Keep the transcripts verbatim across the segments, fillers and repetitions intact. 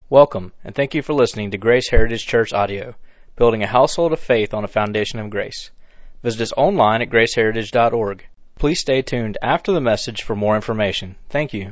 Welcome, and thank you for listening to Grace Heritage Church Audio, building a household of faith on a foundation of grace. Visit us online at grace heritage dot org. Please stay tuned after the message for more information. Thank you.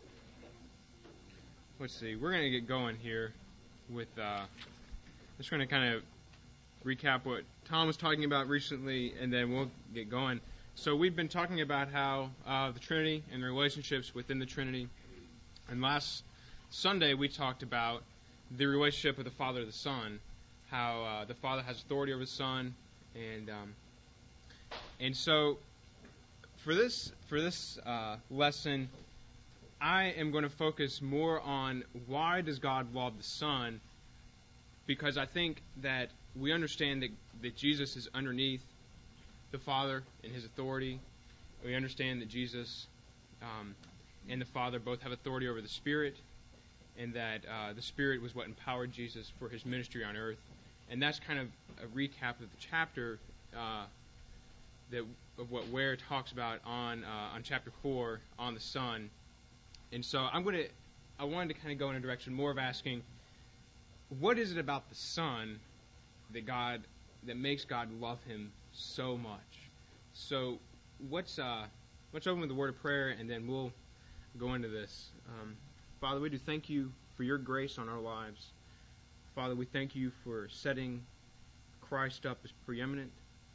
Let's see, we're going to get going here with, uh, just going to kind of recap what Tom was talking about recently, and then we'll get going. So we've been talking about how uh, the Trinity and the relationships within the Trinity, and last Sunday we talked about the relationship of the Father and the Son, how uh, the Father has authority over the Son, and um, and so for this for this uh, lesson, I am going to focus more on why does God love the Son, because I think that we understand that, that Jesus is underneath the Father in His authority. We understand that Jesus um, and the Father both have authority over the Spirit, and that uh, the Spirit was what empowered Jesus for His ministry on earth. And that's kind of a recap of the chapter uh, that of what Ware talks about on uh, on chapter four on the Son. And so I'm going to I wanted to kind of go in a direction more of asking, what is it about the Son that God that makes God love Him so much? So what's uh let's open with the word of prayer, and then we'll go into this. Um, Father, we do thank you for your grace on our lives. Father, we thank you for setting Christ up as preeminent,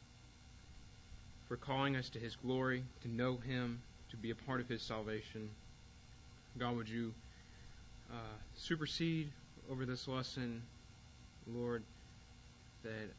for calling us to His glory, to know Him, to be a part of His salvation. God, would you uh, supersede over this lesson, Lord, that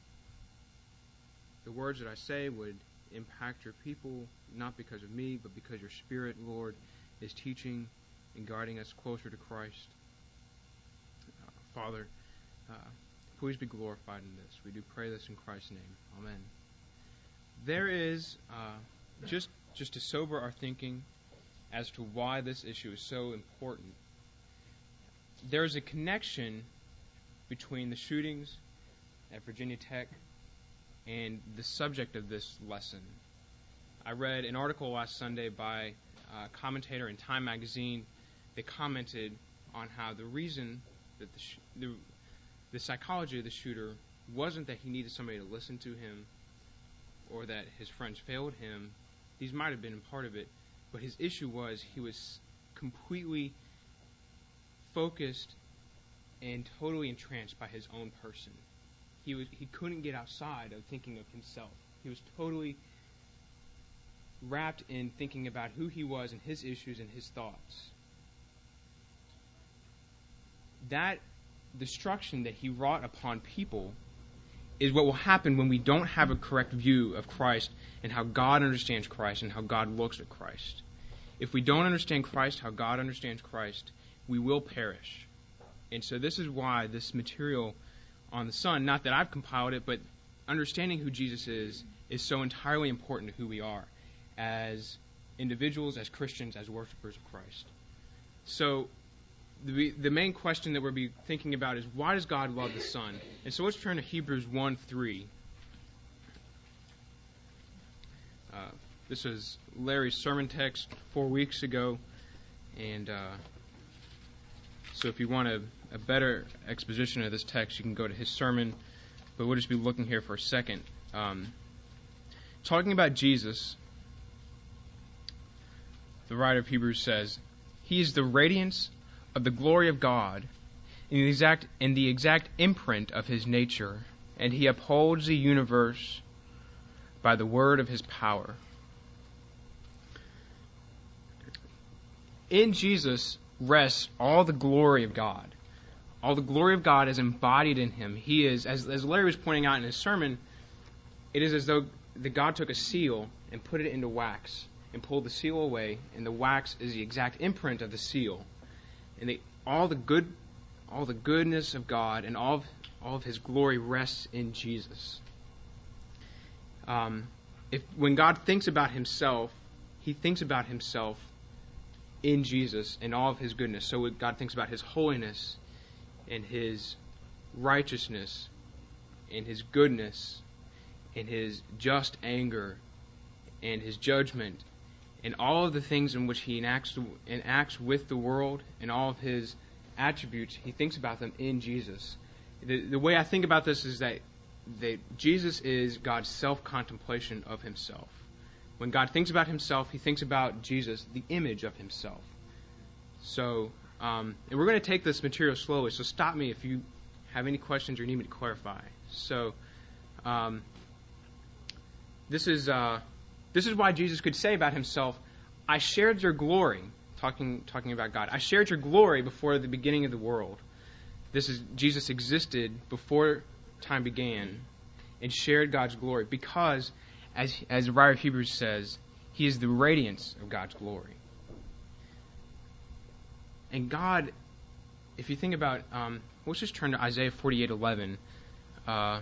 the words that I say would impact your people, not because of me, but because your Spirit, Lord, is teaching and guiding us closer to Christ. Uh, Father, uh, please be glorified in this. We do pray this in Christ's name. Amen. There is, uh, just, just to sober our thinking as to why this issue is so important, there is a connection between the shootings at Virginia Tech and the subject of this lesson. I read an article last Sunday by a commentator in Time magazine. They commented on how the reason that the, sh- the the psychology of the shooter wasn't that he needed somebody to listen to him or that his friends failed him. These might have been part of it, but his issue was he was completely focused and totally entranced by his own person. He was he couldn't get outside of thinking of himself. He was totally wrapped in thinking about who he was and his issues and his thoughts. That destruction that he wrought upon people is what will happen when we don't have a correct view of Christ and how God understands Christ and how God looks at Christ. If we don't understand Christ, how God understands Christ, we will perish. And so this is why this material on the Son, not that I've compiled it, but understanding who Jesus is, is so entirely important to who we are as individuals, as Christians, as worshipers of Christ. So the, the main question that we'll be thinking about is, why does God love the Son? And so let's turn to Hebrews one three. Uh, this was Larry's sermon text four weeks ago, and uh, so if you want a, a better exposition of this text, you can go to his sermon, but we'll just be looking here for a second. Um, talking about Jesus, the writer of Hebrews says, He is the radiance of the glory of God in the exact, in the exact imprint of His nature, and He upholds the universe by the word of His power. In Jesus rests all the glory of God. All the glory of God is embodied in Him. He is, as, as Larry was pointing out in his sermon, it is as though the God took a seal and put it into wax and pulled the seal away, and the wax is the exact imprint of the seal. And they, all the good, all the goodness of God and all of, all of His glory rests in Jesus. Um, if when God thinks about Himself, He thinks about Himself in Jesus and all of His goodness. So when God thinks about His holiness and His righteousness and His goodness and His just anger and His judgment and all of the things in which He enacts, enacts with the world and all of His attributes, he thinks about them in Jesus. The, the way I think about this is that, that Jesus is God's self-contemplation of himself. When God thinks about himself, he thinks about Jesus, the image of himself. So, um, and we're going to take this material slowly, so stop me if you have any questions or need me to clarify. So, um, this is uh, this is why Jesus could say about himself, I shared your glory, talking talking about God. I shared your glory before the beginning of the world. This is Jesus existed before time began and shared God's glory because, as as the writer of Hebrews says, he is the radiance of God's glory. And God, if you think about, um, let's just turn to Isaiah forty-eight eleven. Uh,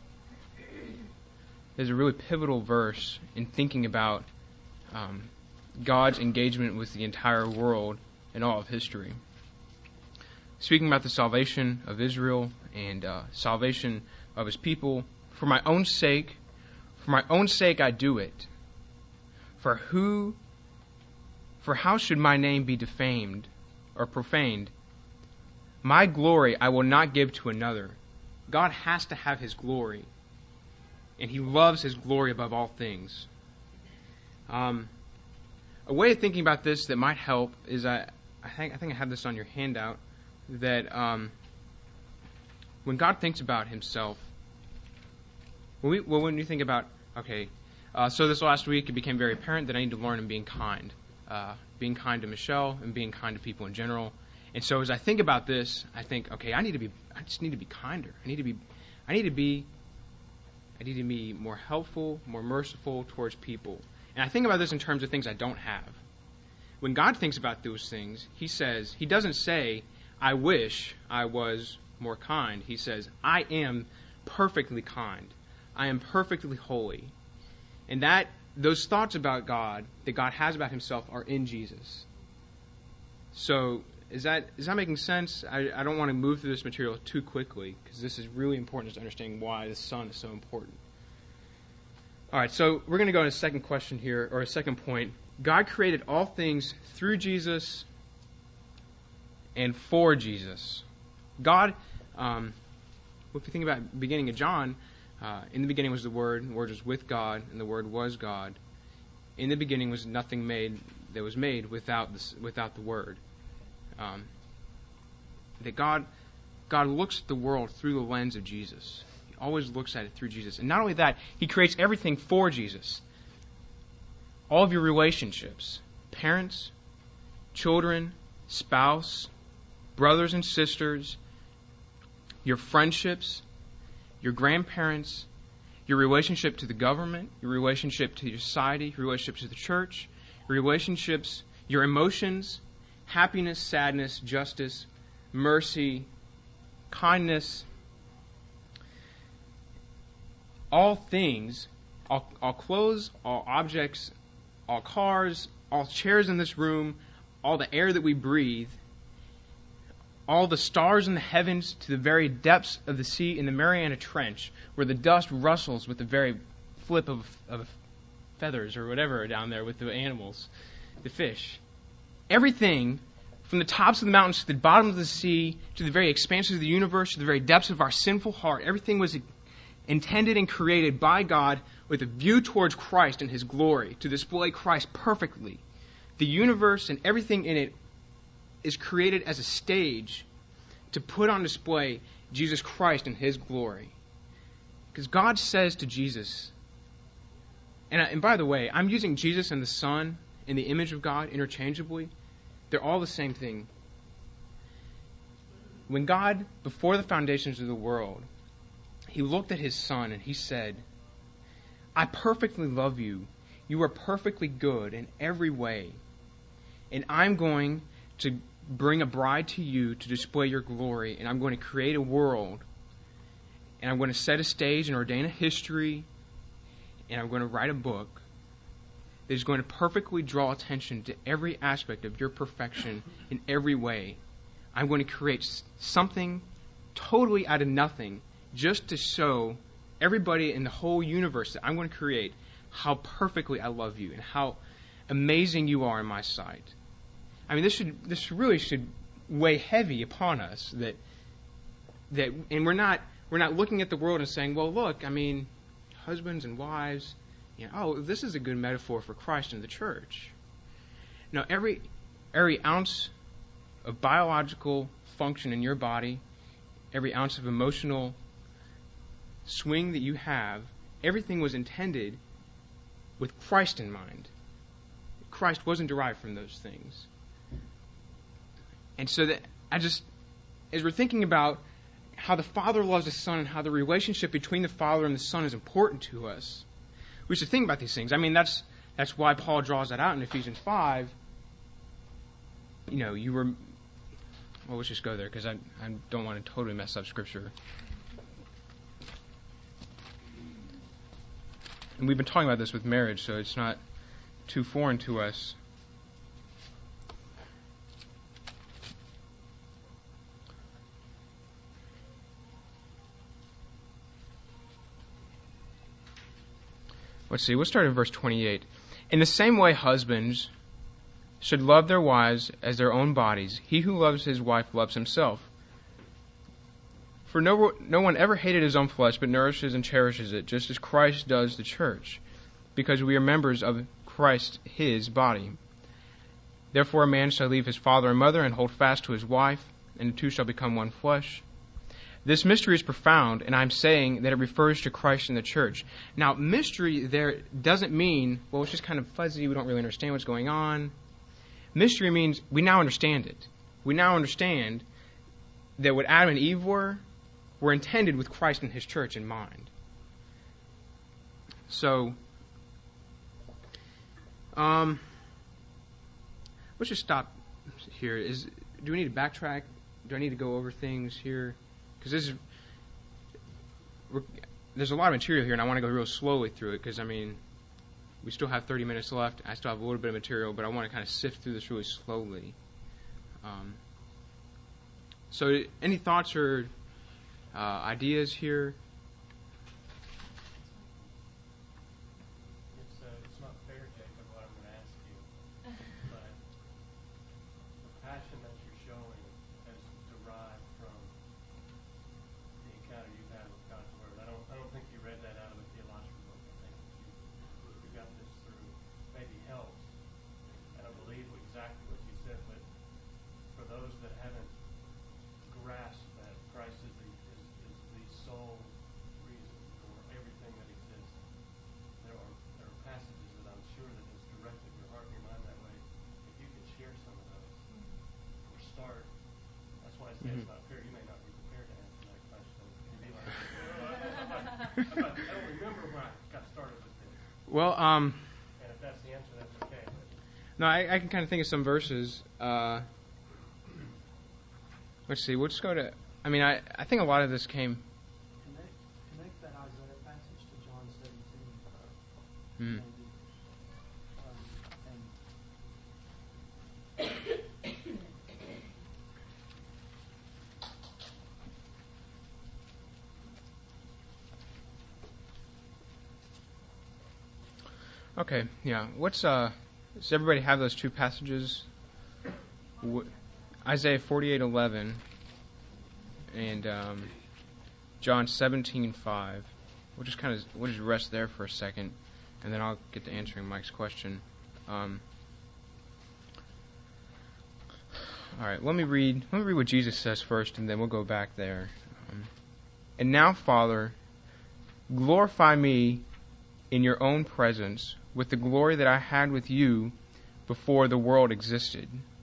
there's a really pivotal verse in thinking about um, God's engagement with the entire world and all of history. Speaking about the salvation of Israel and uh, salvation of his people, for my own sake, for my own sake I do it. For who, for how should my name be defamed or profaned? My glory I will not give to another. God has to have his glory, and he loves his glory above all things. Um, a way of thinking about this that might help is I, I think I think I have this on your handout. That um, when God thinks about himself, when we well, when you think about okay, uh, so this last week it became very apparent that I need to learn in being kind, uh, being kind to Michelle and being kind to people in general. And so as I think about this, I think, okay, I need to be, I just need to be kinder. I need to be, I need to be, I need to be more helpful, more merciful towards people. And I think about this in terms of things I don't have. When God thinks about those things, he says, he doesn't say, I wish I was more kind. He says, I am perfectly kind. I am perfectly holy. And that, those thoughts about God, that God has about himself, are in Jesus. So, Is that is that making sense? I, I don't want to move through this material too quickly because this is really important to understanding why the Son is so important. All right, so we're going to go to a second question here, or a second point. God created all things through Jesus and for Jesus. God, um, if you think about the beginning of John, uh, in the beginning was the Word, and the Word was with God, and the Word was God. In the beginning was nothing made that was made without this, without the Word. Um, that God, God looks at the world through the lens of Jesus. He always looks at it through Jesus. And not only that, he creates everything for Jesus. All of your relationships, parents, children, spouse, brothers and sisters, your friendships, your grandparents, your relationship to the government, your relationship to your society, your relationship to the church, your relationships, your emotions, happiness, sadness, justice, mercy, kindness, all things, all, all clothes, all objects, all cars, all chairs in this room, all the air that we breathe, all the stars in the heavens to the very depths of the sea in the Mariana Trench, where the dust rustles with the very flip of, of feathers or whatever down there with the animals, the fish. Everything, from the tops of the mountains to the bottom of the sea, to the very expanses of the universe, to the very depths of our sinful heart, everything was intended and created by God with a view towards Christ and his glory, to display Christ perfectly. The universe and everything in it is created as a stage to put on display Jesus Christ and his glory. Because God says to Jesus, and, and by the way, I'm using Jesus and the Son in the image of God interchangeably. They're all the same thing. When God, before the foundations of the world, he looked at his Son and he said, I perfectly love you. You are perfectly good in every way. And I'm going to bring a bride to you to display your glory. And I'm going to create a world. And I'm going to set a stage and ordain a history. And I'm going to write a book that is going to perfectly draw attention to every aspect of your perfection in every way. I'm going to create something totally out of nothing just to show everybody in the whole universe that I'm going to create how perfectly I love you and how amazing you are in my sight. I mean, this should this really should weigh heavy upon us. That that, and we're not we're not looking at the world and saying, well, look, I mean, husbands and wives, you know, oh, this is a good metaphor for Christ and the church. No, every every ounce of biological function in your body, every ounce of emotional swing that you have, everything was intended with Christ in mind. Christ wasn't derived from those things. And so that I just, as we're thinking about how the Father loves the Son and how the relationship between the Father and the Son is important to us, we should think about these things. I mean, that's that's why Paul draws that out in Ephesians five. You know, you were... Well, let's just go there because I, I don't want to totally mess up Scripture. And we've been talking about this with marriage, so it's not too foreign to us. Let's see, we'll start in verse twenty-eight. In the same way, husbands should love their wives as their own bodies. He who loves his wife loves himself. For no, no one ever hated his own flesh, but nourishes and cherishes it, just as Christ does the church, because we are members of Christ, his body. Therefore a man shall leave his father and mother and hold fast to his wife, and the two shall become one flesh. This mystery is profound, and I'm saying that it refers to Christ and the church. Now, mystery there doesn't mean, well, it's just kind of fuzzy, we don't really understand what's going on. Mystery means we now understand it. We now understand that what Adam and Eve were, were intended with Christ and his church in mind. So, um, let's just stop here. Is do we need to backtrack? Do I need to go over things here? Because this is, there's a lot of material here, and I want to go real slowly through it, because, I mean, we still have thirty minutes left. I still have a little bit of material, but I want to kind of sift through this really slowly. Um, so, any thoughts or uh, ideas here? It's, uh, it's not fair, Jacob, what I'm going to ask you, but the passion that you're showing is derived from the encounter you've had with God's Word. I don't, I don't think you read that out of a theological book. I think that you, you got this through maybe helps, and I believe exactly what you said, but for those that haven't grasped that Christ is the, is, is the sole reason for everything that exists, there are, there are passages that I'm sure that has directed your heart and your mind that way. If you could share some of those, or start, that's why I say mm-hmm. It's not fair. You may not be prepared to answer that question. You'd be like, well, I, I, I don't remember when I got started with this. Well, um... And if that's the answer, that's okay. But no, I, I can kind of think of some verses. Uh, let's see, we'll just go to... I mean, I, I think a lot of this came... Connect, connect that Isaiah passage to John seventeen. Hmm. Maybe. Okay, yeah. What's uh? Does everybody have those two passages? W- Isaiah forty-eight eleven and um, John seventeen five. We'll just kind of we'll just rest there for a second, and then I'll get to answering Mike's question. Um, all right, let me read. Let me read what Jesus says first, and then we'll go back there. Um, and now, Father, glorify me in your own presence with the glory that I had with you before the world existed.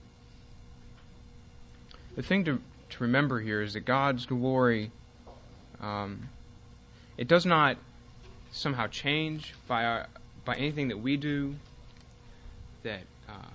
The thing to, to remember here is that God's glory, um, it does not somehow change by our, by anything that we do, that uh,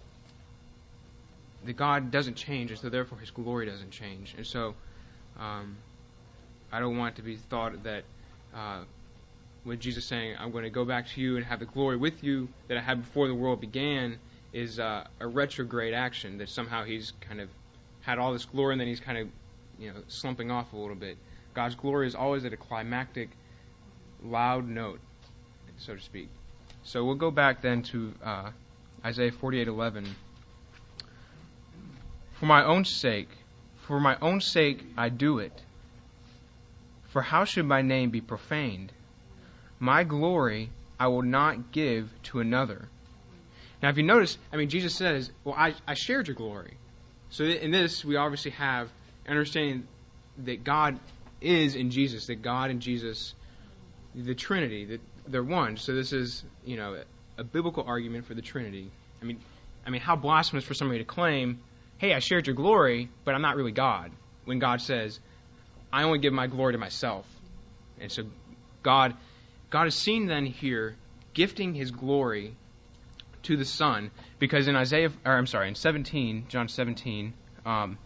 that God doesn't change, and so therefore His glory doesn't change. And so um, I don't want it to be thought that uh, when Jesus is saying, I'm going to go back to you and have the glory with you that I had before the world began, is uh, a retrograde action, that somehow He's kind of had all this glory and then He's kind of, you know, slumping off a little bit. God's glory is always at a climactic, loud note, so to speak. So we'll go back then to uh, Isaiah forty-eight eleven. For my own sake, for my own sake I do it. For how should my name be profaned? My glory I will not give to another. Now, if you notice, I mean, Jesus says, well, I, I shared your glory. So in this, we obviously have understanding that God is in Jesus, that God and Jesus, the Trinity, that they're one. So this is, you know, a, a biblical argument for the Trinity. I mean, I mean, how blasphemous for somebody to claim, hey, I shared your glory, but I'm not really God, when God says, I only give my glory to myself. And so God, God is seen then here gifting His glory to the Son, because in Isaiah, or I'm sorry, in seventeen, John seventeen, um,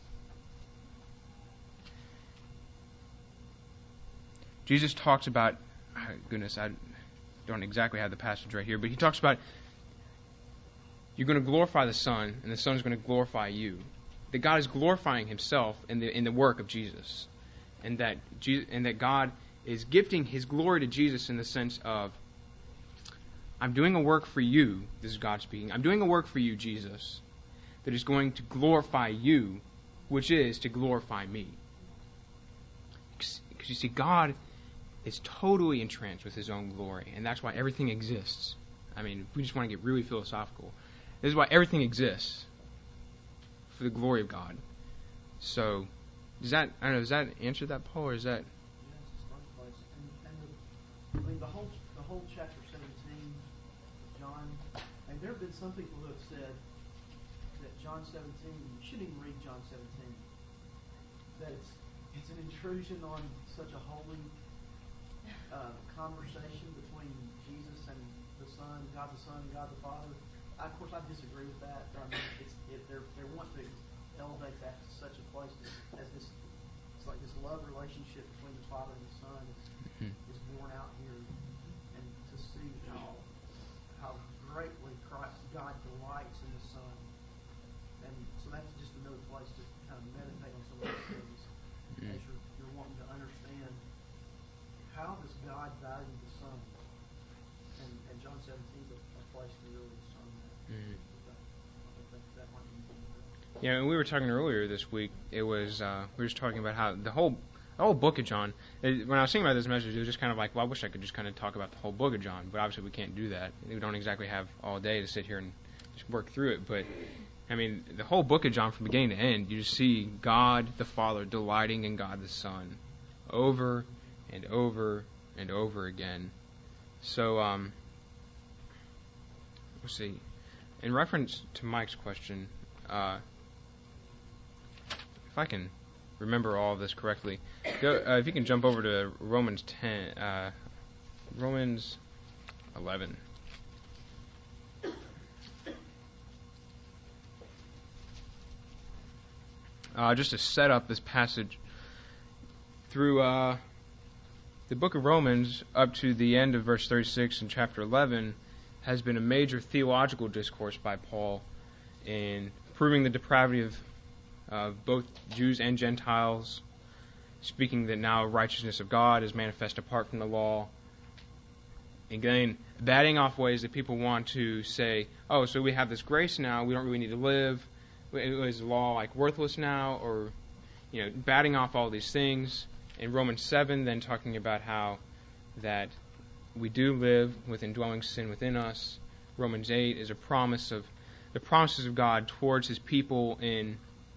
Jesus talks about, oh goodness, I don't exactly have the passage right here, but He talks about you're going to glorify the Son, and the Son is going to glorify you. That God is glorifying Himself in the in the work of Jesus, and that Je- and that God is gifting His glory to Jesus in the sense of, I'm doing a work for you. This is God speaking. I'm doing a work for you, Jesus, that is going to glorify you, which is to glorify me. Because you see, God is totally entranced with His own glory, and that's why everything exists. I mean, if we just want to get really philosophical, this is why everything exists, for the glory of God. So, does that, I don't know, does that answer that, Paul, or is that? Yes, it's one place. And, and the, I mean, the whole the whole chapter seventeen, John, and there have been some people who have said that John seventeen, you shouldn't even read John seventeen. That it's it's an intrusion on such a holy uh, conversation between Jesus and the Son, God the Son, and God the Father. I, of course, I disagree with that. I mean, it's, it, they're they want to elevate that to such a place as, as this. It's like this love relationship between the Father and the Son is, Hmm. is born out here, and to see how how greatly Christ God delights in the Son, and so that's just another place to kind of meditate on some of these things Hmm. as you're, you're wanting to understand how does God value the Son, and, and John seventeen is a, a place to really discern that. Hmm. But I think that might be more. Yeah, and we were talking earlier this week. It was uh, we were just talking about how the whole the whole book of John. It, when I was thinking about this message, it was just kind of like, well, I wish I could just kind of talk about the whole book of John, but obviously we can't do that. We don't exactly have all day to sit here and just work through it. But I mean, the whole book of John, from beginning to end, you just see God the Father delighting in God the Son, over and over and over again. So, um, let's see. In reference to Mike's question. Uh, If I can remember all of this correctly, go, uh, if you can jump over to Romans ten, uh, Romans eleven. Uh, just to set up this passage through uh, the book of Romans up to the end of verse thirty-six in chapter eleven has been a major theological discourse by Paul in proving the depravity of Uh, both Jews and Gentiles, speaking that now righteousness of God is manifest apart from the law. Again, batting off ways that people want to say, oh, so we have this grace now, we don't really need to live. Is the law like worthless now? Or, you know, batting off all these things. In Romans seven, then talking about how that we do live with indwelling sin within us. Romans eight is a promise of the promises of God towards His people in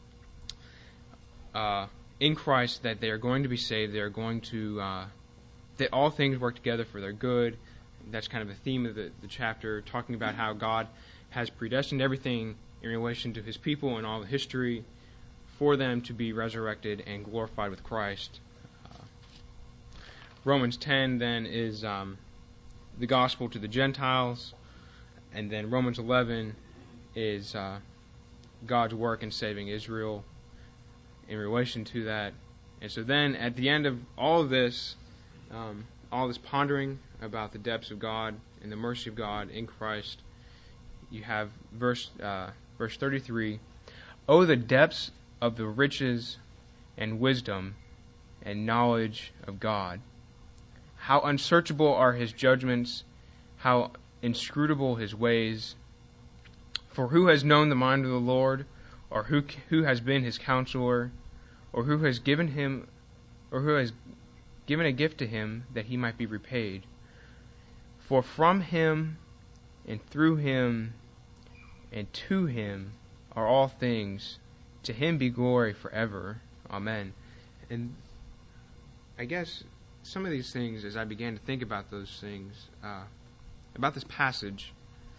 Uh, in Christ, that they are going to be saved, they are going to, uh, that all things work together for their good. That's kind of the theme of the, the chapter, talking about how God has predestined everything in relation to His people and all the history for them to be resurrected and glorified with Christ. Uh, Romans ten then is um, the gospel to the Gentiles, and then Romans eleven is uh, God's work in saving Israel in relation to that. And so then at the end of all of this, um, all this pondering about the depths of God and the mercy of God in Christ, you have verse uh, verse thirty-three, "Oh, the depths of the riches and wisdom and knowledge of God! How unsearchable are His judgments, how inscrutable His ways! For who has known the mind of the Lord, or who who has been his counselor, or who has given him, or who has given a gift to him that he might be repaid. For from him, and through him, and to him are all things. To him be glory forever. Amen. And I guess some of these things, as I began to think about those things, uh, about this passage,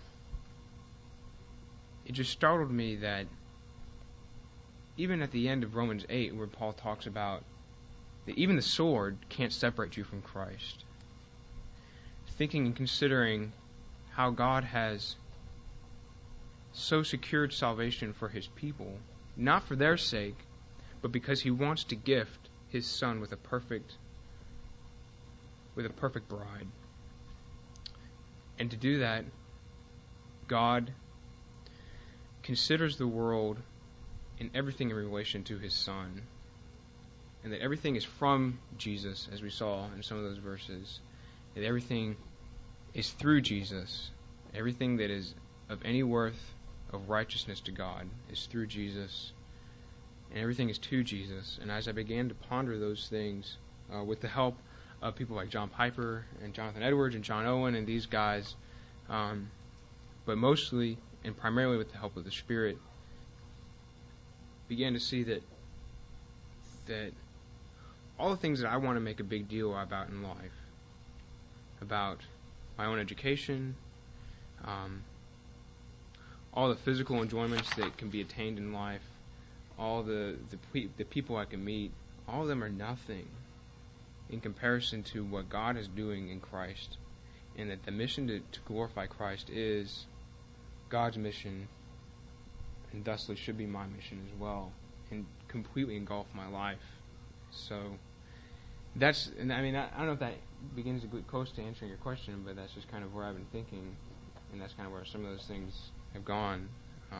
it just startled me that even at the end of Romans eight, where Paul talks about that even the sword can't separate you from Christ, thinking and considering how God has so secured salvation for his people, not for their sake, but because he wants to gift his son with a perfect with a perfect bride. And to do that, God considers the world and everything in relation to his son, and that everything is from Jesus, as we saw in some of those verses, that everything is through Jesus. Everything that is of any worth of righteousness to God is through Jesus, and everything is to Jesus. And as I began to ponder those things, uh, with the help of people like John Piper and Jonathan Edwards and John Owen and these guys, um, but mostly and primarily with the help of the Spirit, began to see that that all the things that I want to make a big deal about in life, about my own education, um, all the physical enjoyments that can be attained in life, all the the, pe- the people I can meet, all of them are nothing in comparison to what God is doing in Christ, and that the mission to, to glorify Christ is God's mission, and thusly should be my mission as well, and completely engulf my life. So that's, and I mean, I, I don't know if that begins to get close to answering your question, but that's just kind of where I've been thinking, and that's kind of where some of those things have gone. Um,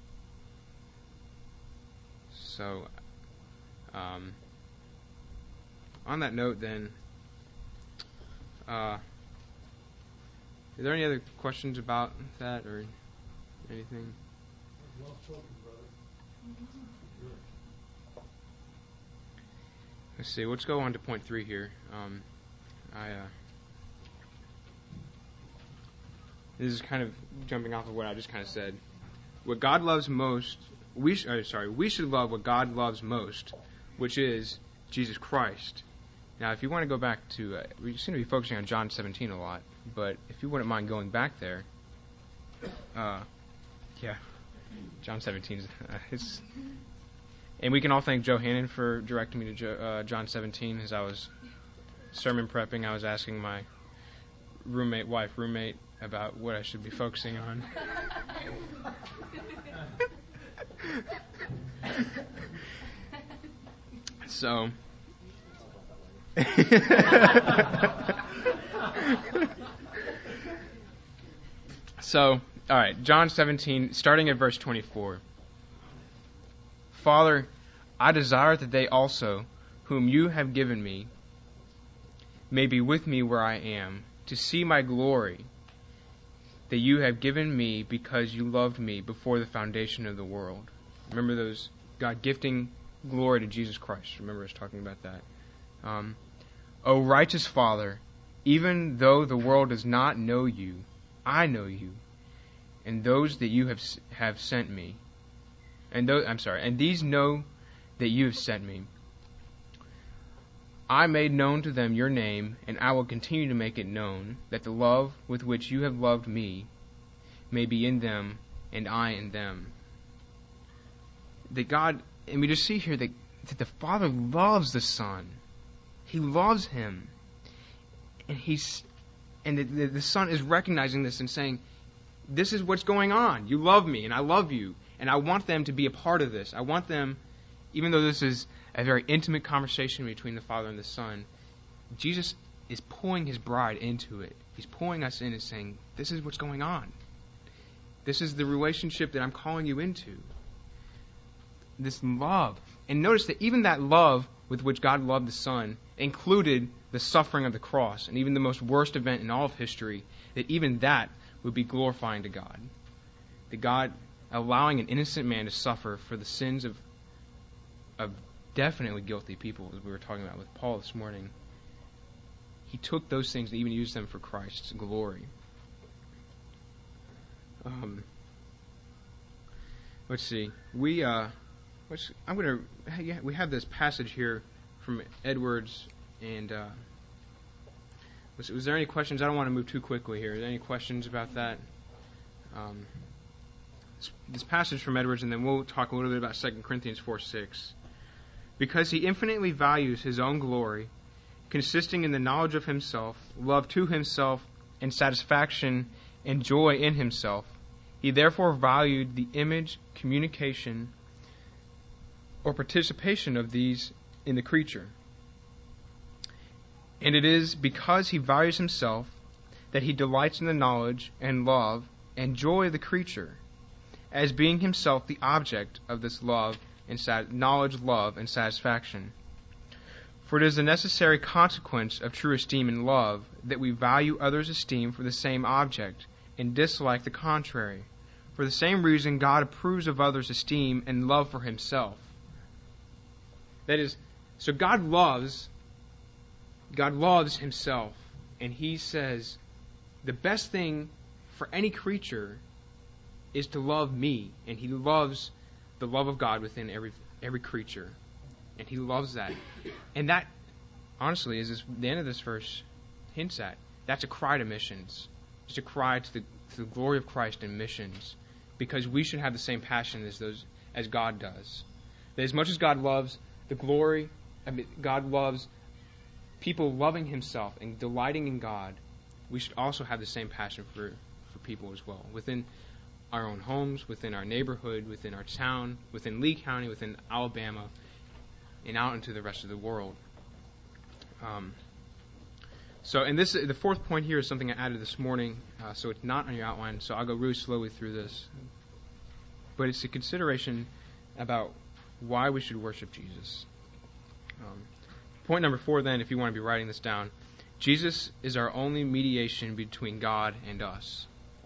so, um, on that note, then, uh, are there any other questions about that or anything? Well spoken, brother. Good. Let's see. Let's go on to point three here. Um, I uh, this is kind of jumping off of what I just kind of said. What God loves most, we sh- uh, sorry, we should love what God loves most, which is Jesus Christ. Now, if you want to go back to, uh, we seem to be focusing on John seventeen a lot, but if you wouldn't mind going back there, uh, yeah, John seventeen, uh, it's, and we can all thank Joe Hannon for directing me to jo- uh, John seventeen. As I was sermon prepping, I was asking my roommate, wife, roommate, about what I should be focusing on. So, so, all right, John seventeen, starting at verse twenty-four. Father, I desire that they also, whom you have given me, may be with me where I am, to see my glory that you have given me because you loved me before the foundation of the world. Remember those, God gifting glory to Jesus Christ. Remember us talking about that. Um, O righteous Father, even though the world does not know you, I know you, and those that you have have sent me. And those, I'm sorry, and these know that you have sent me. I made known to them your name, and I will continue to make it known, that the love with which you have loved me may be in them, and I in them. That God, and we just see here that, that the Father loves the Son. He loves him. And he's and the, the, the Son is recognizing this and saying, this is what's going on. You love me, and I love you, and I want them to be a part of this. I want them, even though this is a very intimate conversation between the Father and the Son, Jesus is pulling his bride into it. He's pulling us in and saying, this is what's going on. This is the relationship that I'm calling you into. This love. And notice that even that love with which God loved the Son included the suffering of the cross, and even the most worst event in all of history, that even that would be glorifying to God. That God allowing an innocent man to suffer for the sins of of definitely guilty people, as we were talking about with Paul this morning. He took those things and even used them for Christ's glory. Um, let's see. We uh, let's, I'm gonna. We have this passage here from Edwards, and uh, was, was there any questions? I don't want to move too quickly here. Are there any questions about that? Um, this, this passage from Edwards, and then we'll talk a little bit about Second Corinthians four six. Because he infinitely values his own glory, consisting in the knowledge of himself, love to himself, and satisfaction and joy in himself, he therefore valued the image, communication, or participation of these in the creature. And it is because he values himself that he delights in the knowledge and love and joy of the creature, as being himself the object of this love and sat- knowledge, love, and satisfaction. For it is a necessary consequence of true esteem and love that we value others' esteem for the same object, and dislike the contrary. For the same reason God approves of others' esteem and love for himself. That is, so God loves, God loves himself, and he says, the best thing for any creature is to love me, and he loves the love of God within every every creature, and he loves that. And that, honestly, is this, the end of this verse hints at. That's a cry to missions. It's a cry to the, to the glory of Christ in missions, because we should have the same passion as those as God does. That as much as God loves the glory, I mean, God loves people loving himself and delighting in God, we should also have the same passion for, for people as well, within our own homes, within our neighborhood, within our town, within Lee County, within Alabama, and out into the rest of the world. Um, so, and this, the fourth point here is something I added this morning, uh, so it's not on your outline, so I'll go really slowly through this. But it's a consideration about why we should worship Jesus. Um, point number four, then, if you want to be writing this down, Jesus is our only mediation between God and us.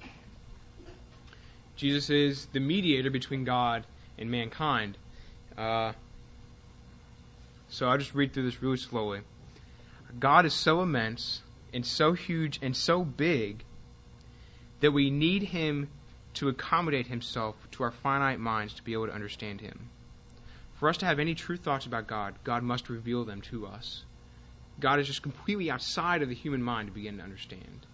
Jesus is the mediator between God and mankind. Uh, so I'll just read through this really slowly. God is so immense and so huge and so big that we need him to accommodate himself to our finite minds to be able to understand him. For us to have any true thoughts about God, God must reveal them to us. God is just completely outside of the human mind to begin to understand.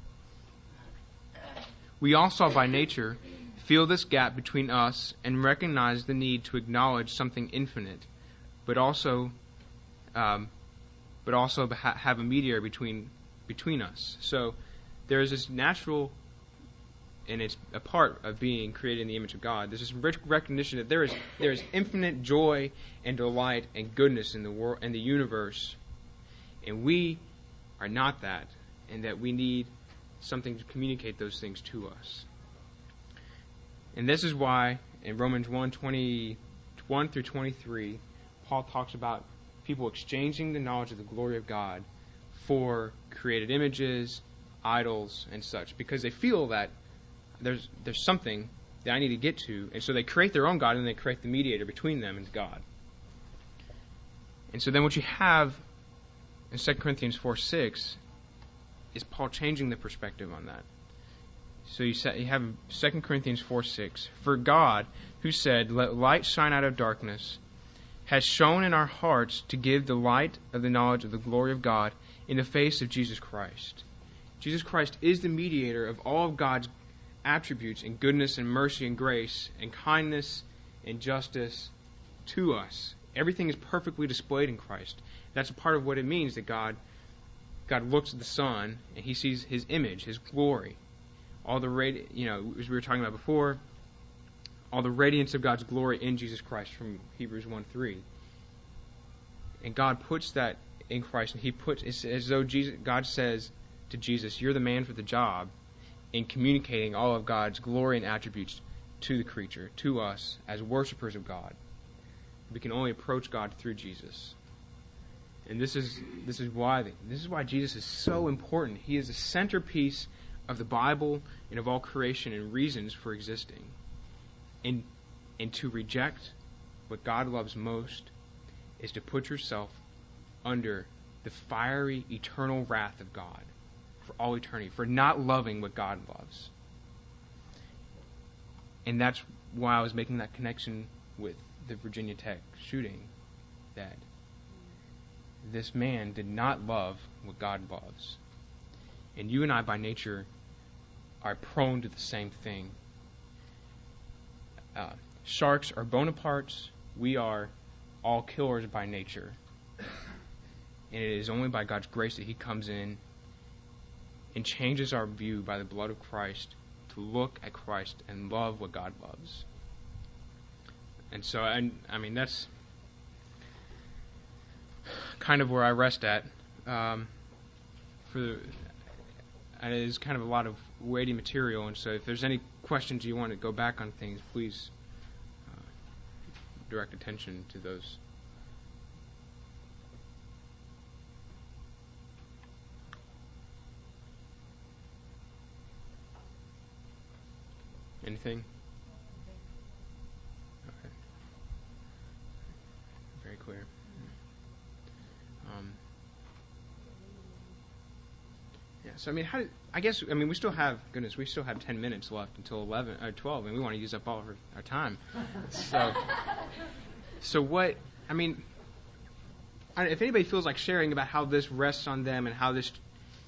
We also, by nature, feel this gap between us and recognize the need to acknowledge something infinite, but also, um, but also ha- have a mediator between between us. So there is this natural, and it's a part of being created in the image of God. There's this rich recognition that there is there is infinite joy and delight and goodness in the world and the universe, and we are not that, and that we need something to communicate those things to us. And this is why in Romans one, twenty-one through twenty-three, Paul talks about people exchanging the knowledge of the glory of God for created images, idols, and such, because they feel that there's there's something that I need to get to, and so they create their own God, and they create the mediator between them and God. And so then what you have in Second Corinthians four six is Paul changing the perspective on that. So you, set, you have Second Corinthians four six. For God, who said, "Let light shine out of darkness," has shone in our hearts to give the light of the knowledge of the glory of God in the face of Jesus Christ. Jesus Christ is the mediator of all of God's attributes in goodness and mercy and grace and kindness and justice to us. Everything is perfectly displayed in Christ. That's a part of what it means that God God looks at the Son and he sees his image, his glory. All the radi- you know, as we were talking about before, all the radiance of God's glory in Jesus Christ from Hebrews one three. And God puts that in Christ, and he puts it's as though Jesus God says to Jesus, "You're the man for the job," in communicating all of God's glory and attributes to the creature, to us as worshipers of God. We can only approach God through Jesus. And this is this is why this is why Jesus is so important. He is the centerpiece of the Bible and of all creation and reasons for existing. And, and to reject what God loves most is to put yourself under the fiery, eternal wrath of God for all eternity, for not loving what God loves. And that's why I was making that connection with the Virginia Tech shooting, that this man did not love what God loves. And you and I, by nature, are prone to the same thing. Uh, sharks are Bonapartes. We are all killers by nature. And it is only by God's grace that He comes in and changes our view by the blood of Christ to look at Christ and love what God loves. And so, I, I mean, that's kind of where I rest at. Um, for the, and it is kind of a lot of weighty material, and so if there's any questions you want to go back on things, please uh, direct attention to those. Anything? Okay. Very clear. Um, yeah. So I mean, how? Did, I guess I mean we still have goodness, we still have ten minutes left until eleven or twelve, and we want to use up all of our, our time. So, so what? I mean, I, if anybody feels like sharing about how this rests on them and how this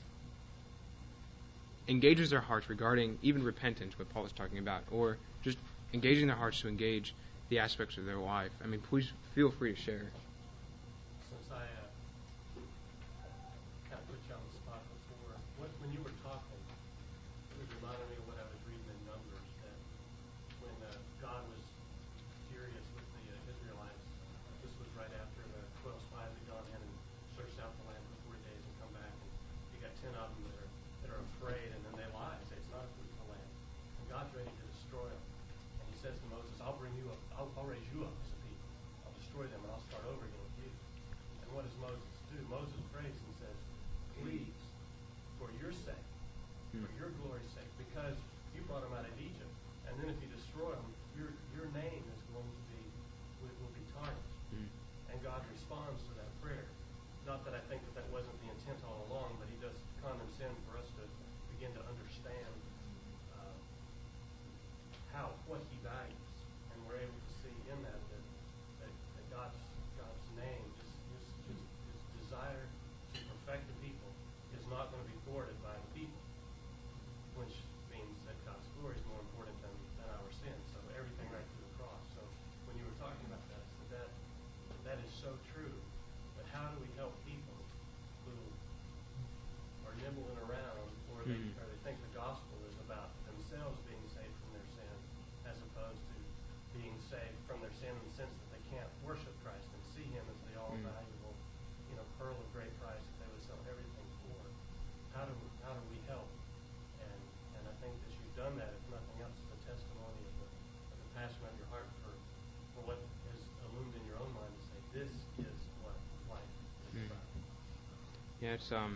engages their hearts regarding even repentance, what Paul is talking about, or just engaging their hearts to engage the aspects of their life, I mean, please feel free to share. Since I uh, kind of put you on the spot before, what, when you were talking, it reminded me of what I was reading in Numbers, that when uh, God was furious with the uh, Israelites, this was right after the twelve spies had gone in and searched out the land for forty days and come back, and you got ten of them that are, that are afraid, and then they lie and say it's not a fruitful land. And God's ready to destroy them. And He says to Moses, I'll bring you up, I'll, I'll raise you up as a people. I'll destroy them, and I'll start over again with you. And what does Moses do? Moses prays and says, please, for your sake, for your glory's sake, because you brought them out of Egypt, and then if you destroy them, your your name is going to be will, will be tarnished. Mm. And God responds to that prayer. Not that I think that that wasn't the intent all along, but He does condescend for us to begin to understand uh, how what He values, and we're able to see in that that, that, that God's God's name, just His, His His desire to perfect the people, is not going to be thwarted by the people, which means that God's glory is more important than, than our sin. So everything right through the cross. So when you were talking about that, so that that is so true. But how do we help people who are nibbling around, or they mm-hmm. or they think the gospel is about themselves being saved from their sin, as opposed to being saved from their sin in the sense that they can't worship Christ and see Him as the all valuable, you know, pearl of great price that they would sell everything for? How do how do we help? And and I think that you've done that, if nothing else, as a testimony of the, of the passion of your heart for, for what has illumined in your own mind to say, this is what life is mm. about. Yeah, it's um.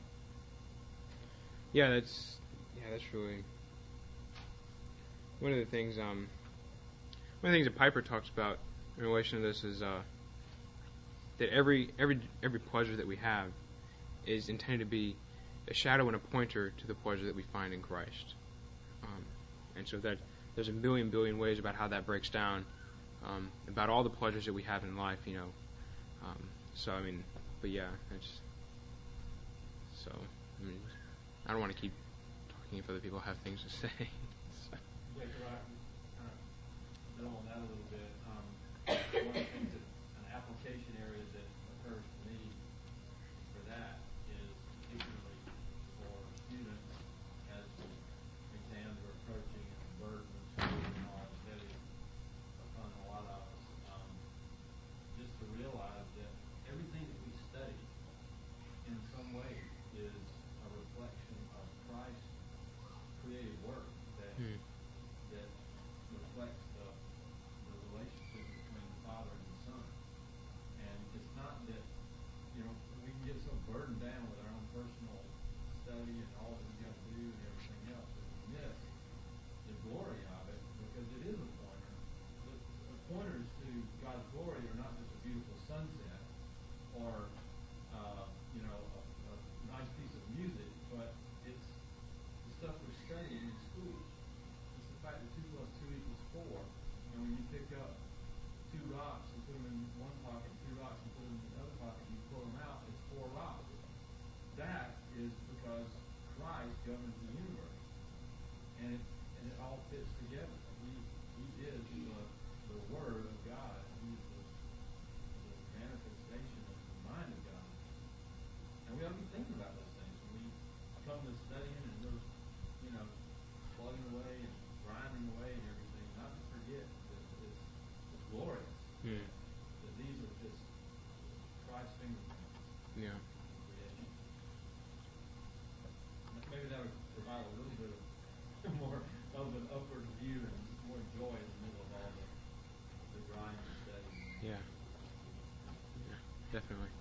Yeah, that's yeah, that's really one of the things. Um, one of the things that Piper talks about in relation to this is uh, that every every every pleasure that we have is intended to be a shadow and a pointer to the pleasure that we find in Christ. Um, and so that there's a million billion ways about how that breaks down, um, about all the pleasures that we have in life, you know. Um, so I mean, but yeah, it's so. I mean, I don't want to keep talking if other people have things to say. So. Yeah, could I kind of build on that a little bit? Um, one of the things that an application area that occurs to me for that is particularly for students as exams are approaching and the burden of school and all is heavy upon a lot of us. Um, just to realize that everything that we study in some way is a reflection of Christ's creative work that mm. that reflects the the relationship between the Father and the Son. And it's not that, you know, we can get so burdened down with our own personal study and all that we got to do and everything else that we miss the glory of it, because it is a pointer governs the universe, and it, and it all fits together. He he is the the Word of God. He's the, the manifestation of the mind of God. And we ought to be thinking about those things when we come to studying and we're, you know, plugging away and grinding away and everything. Not to forget that it's, it's glorious. Mm. That these are just Christ's fingerprints Yeah. in creation. Maybe that would provide a little bit of more of an upward view and more joy in the middle of all the, the grind and study. Yeah. Yeah. Definitely.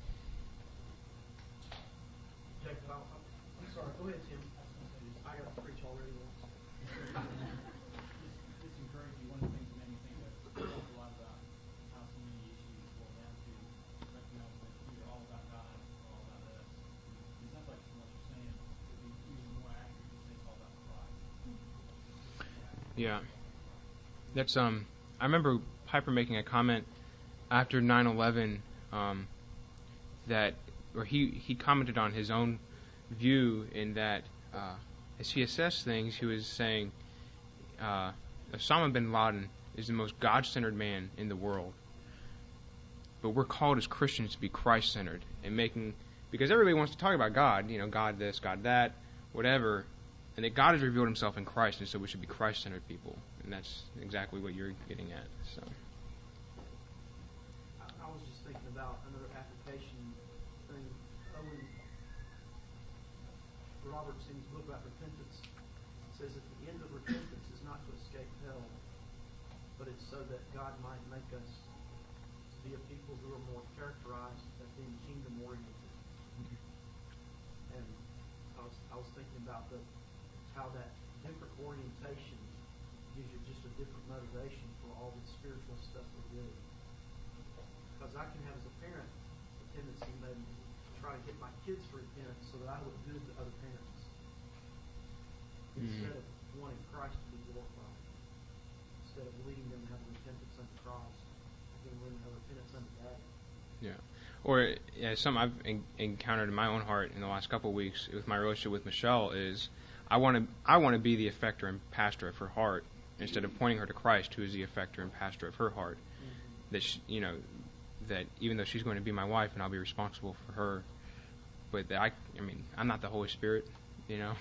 Jacob, I'll, I'm, I'm sorry. Go ahead, Tim. I got to preach already once. Just, just encourage you. One of the things that made me think of we talk a lot about how so many issues boil down to recognizing that it's either all about God or all about us. It sounds like from what you're saying, it would be even more accurate to say it's all about Christ. Yeah. That's um. I remember Piper making a comment after nine eleven um, that, or he he commented on his own view in that uh, as he assessed things, he was saying uh, Osama bin Laden is the most God-centered man in the world, but we're called as Christians to be Christ-centered and making, because everybody wants to talk about God, you know, God this, God that, whatever, and that God has revealed Himself in Christ, and so we should be Christ-centered people, and that's exactly what you're getting at. So. I, I was just thinking about another application thing. Owen Roberts, in his book about repentance, says that the end of repentance is not to escape hell, but it's so that God might make us to be a people who are more characterized as being kingdom-oriented. And I was I was thinking about the how that different orientation gives you just a different motivation for all the spiritual stuff we're doing. Because I can have, as a parent, a tendency maybe to try to get my kids to repent so that I look good to other parents, instead of wanting Christ to be glorified, instead of leading them to have a repentance unto Christ, being leading to a repentance unto Daddy. Yeah. Or yeah, something I've en- encountered in my own heart in the last couple of weeks with my relationship with Michelle is I want to I want to be the effector and pastor of her heart instead of pointing her to Christ, who is the effector and pastor of her heart. Mm-hmm. That she, you know, that even though she's going to be my wife and I'll be responsible for her, but that I I mean I'm not the Holy Spirit, you know.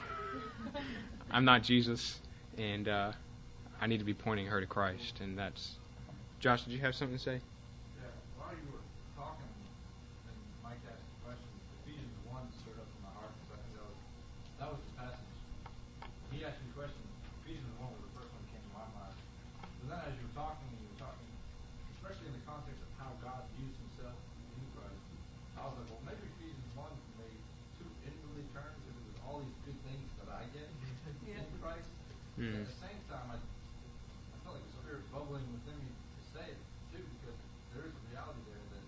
I'm not Jesus, and uh, I need to be pointing her to Christ, and that's. Josh, did you have something to say? Yeah, while you were talking, and Mike asked the question, Ephesians one stirred up in my heart because I think that was that was the passage. He asked me the question. Ephesians one was the first one that came to my mind. But then, as you were talking, and you were talking, especially in the context of how God views Himself in Christ, I was like, well, maybe Ephesians one made two inwardly turn because it was all these good things that I get in Christ. Mm. But at the same time, I, I felt like the Spirit bubbling within me to say it too, because there is a reality there that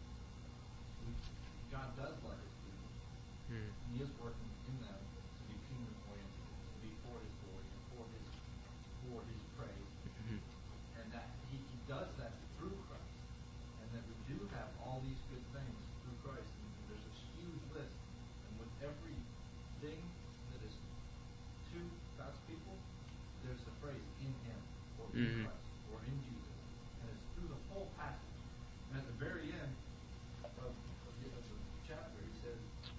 we, God does love His people, Mm. and He is working in them to be kingdom oriented, to be for His glory and for His for His praise, Mm-hmm. and that He, he does that through Christ, and that we do have all these good things through Christ, and there's this huge list, and with every thing that is to God's people, there's the phrase in Him, or in Mm-hmm. Christ, or in Jesus. And it's through the whole passage. And at the very end of, of, the, of the chapter, he says,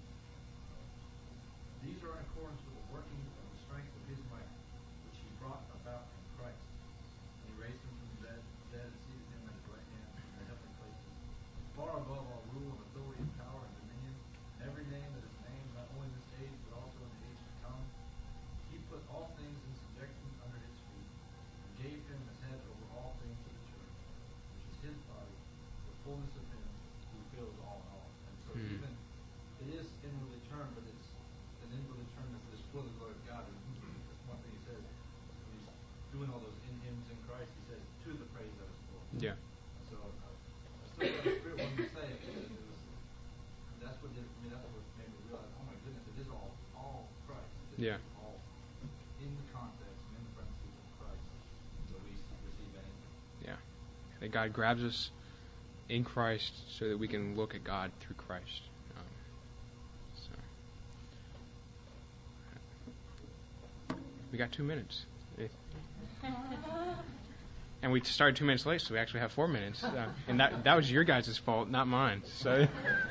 these are in accordance with the working of the strength of His might, which He brought about in Christ. And He raised Him from the dead, dead and seated Him at His right hand in the heavenly places, far above all rule and authority and power and dominion, and every name that is named, not only in this age, but also in the age to come. He put all things in subjection under His feet, and gave Him as head over all things to the church, which is His body, the fullness of Him who fills all in all. And so Mm. even it is inwardly turned, but it's an inwardly turned that is for the glory of God. And that's one thing He says when He's doing all those in hymns in Christ. He says, to the praise of His glory. Yeah. And so uh, I still got the Spirit wanted to say it, but it was that's what did it for me. That's what made me realize, oh my goodness, it is all all Christ. It Yeah. is all in the context and in the parentheses of Christ that we receive anything. Yeah. That God grabs us in Christ so that we can look at God through Christ. Um, so. we got two minutes. And we started two minutes late, so we actually have four minutes. Uh, and that that was your guys' fault, not mine. So,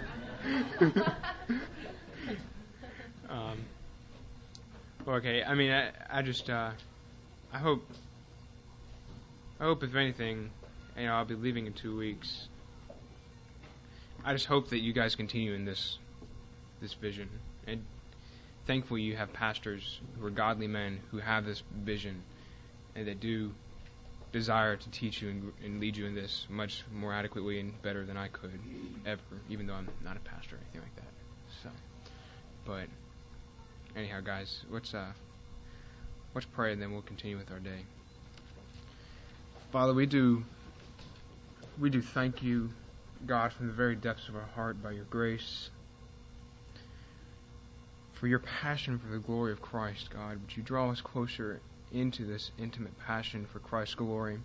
um, okay. I mean, I I just uh, I hope I hope if anything, you know, I'll be leaving in two weeks. I just hope that you guys continue in this this vision. And thankfully, you have pastors who are godly men who have this vision and that do desire to teach you and, and lead you in this much more adequately and better than I could ever, even though I'm not a pastor or anything like that. So, but anyhow, guys, let's uh, let's pray and then we'll continue with our day. Father, we do we do thank you, God, from the very depths of our heart by your grace, for your passion for the glory of Christ, God. Would you draw us closer into this intimate passion for Christ's glory,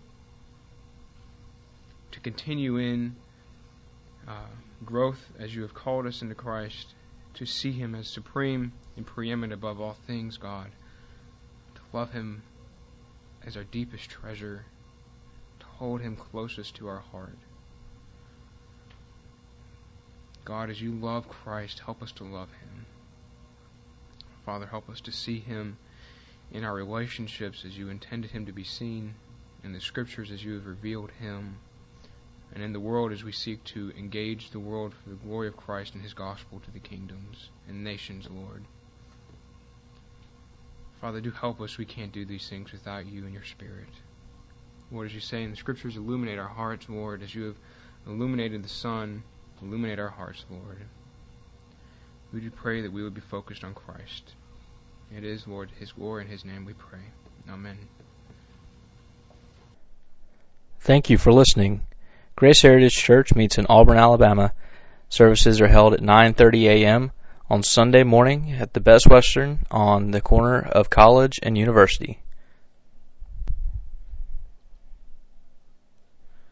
to continue in uh, growth as you have called us into Christ, to see him as supreme and preeminent above all things, God, to love him as our deepest treasure, to hold him closest to our heart. God, as you love Christ, help us to love him. Father, help us to see him in our relationships as you intended him to be seen, in the scriptures as you have revealed him, and in the world as we seek to engage the world for the glory of Christ and his gospel to the kingdoms and nations, Lord. Father, do help us. We can't do these things without you and your Spirit. Lord, as you say in the scriptures, illuminate our hearts, Lord, as you have illuminated the sun, illuminate our hearts, Lord. We do pray that we would be focused on Christ. It is, Lord, his glory and his name we pray. Amen. Thank you for listening. Grace Heritage Church meets in Auburn, Alabama. Services are held at nine thirty a.m. on Sunday morning at the Best Western on the corner of College and University.